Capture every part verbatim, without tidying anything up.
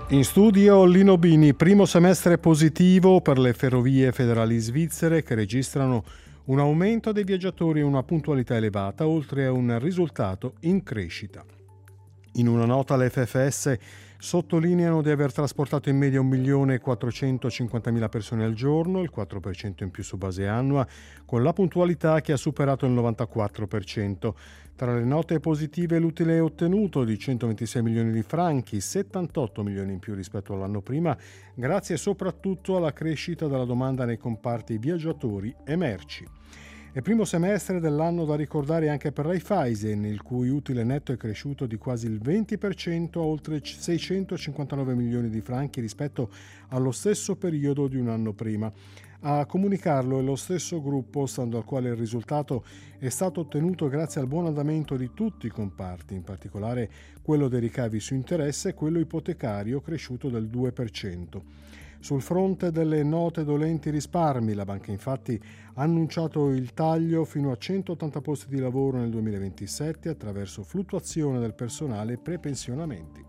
In studio Lino Bini, primo semestre positivo per le ferrovie federali svizzere che registrano un aumento dei viaggiatori e una puntualità elevata, oltre a un risultato in crescita. In una nota le F F S sottolineano di aver trasportato in media un milione quattrocentocinquantamila persone al giorno, il quattro per cento in più su base annua, con la puntualità che ha superato il novantaquattro per cento. Tra le note positive l'utile ottenuto di centoventisei milioni di franchi, settantotto milioni in più rispetto all'anno prima, grazie soprattutto alla crescita della domanda nei comparti viaggiatori e merci. È primo semestre dell'anno da ricordare anche per Raiffeisen, il cui utile netto è cresciuto di quasi il venti per cento a oltre seicentocinquantanove milioni di franchi rispetto allo stesso periodo di un anno prima. A comunicarlo è lo stesso gruppo, stando al quale il risultato è stato ottenuto grazie al buon andamento di tutti i comparti, in particolare quello dei ricavi su interesse e quello ipotecario cresciuto del due per cento. Sul fronte delle note dolenti risparmi, la banca infatti ha annunciato il taglio fino a centottanta posti di lavoro nel duemilaventisette attraverso fluttuazione del personale e prepensionamenti.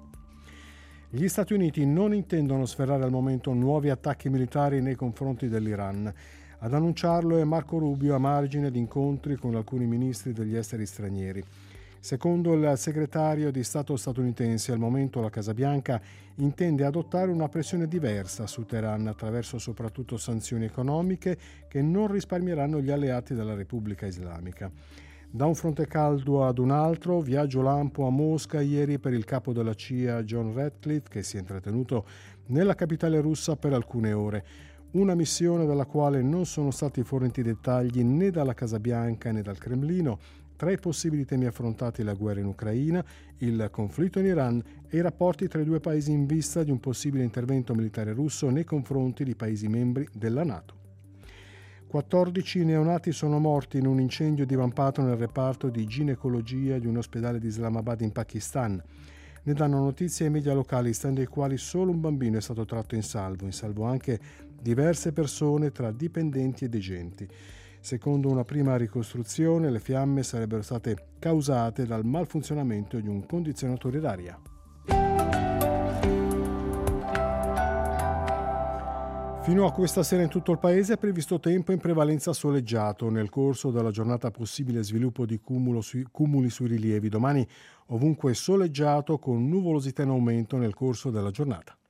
Gli Stati Uniti non intendono sferrare al momento nuovi attacchi militari nei confronti dell'Iran. Ad annunciarlo è Marco Rubio a margine di incontri con alcuni ministri degli esteri stranieri. Secondo il segretario di Stato statunitense, al momento la Casa Bianca intende adottare una pressione diversa su Teheran attraverso soprattutto sanzioni economiche che non risparmieranno gli alleati della Repubblica Islamica. Da un fronte caldo ad un altro, viaggio lampo a Mosca ieri per il capo della C I A John Ratcliffe, che si è intrattenuto nella capitale russa per alcune ore. Una missione dalla quale non sono stati forniti dettagli né dalla Casa Bianca né dal Cremlino. Tra i possibili temi affrontati la guerra in Ucraina, il conflitto in Iran e i rapporti tra i due paesi in vista di un possibile intervento militare russo nei confronti di paesi membri della NATO. quattordici neonati sono morti in un incendio divampato nel reparto di ginecologia di un ospedale di Islamabad in Pakistan. Ne danno notizia i media locali, stando ai quali solo un bambino è stato tratto in salvo, in salvo anche diverse persone tra dipendenti e degenti. Secondo una prima ricostruzione, le fiamme sarebbero state causate dal malfunzionamento di un condizionatore d'aria. Fino a questa sera in tutto il paese è previsto tempo in prevalenza soleggiato. Nel corso della giornata possibile sviluppo di cumulo sui, cumuli sui rilievi. Domani ovunque soleggiato con nuvolosità in aumento nel corso della giornata.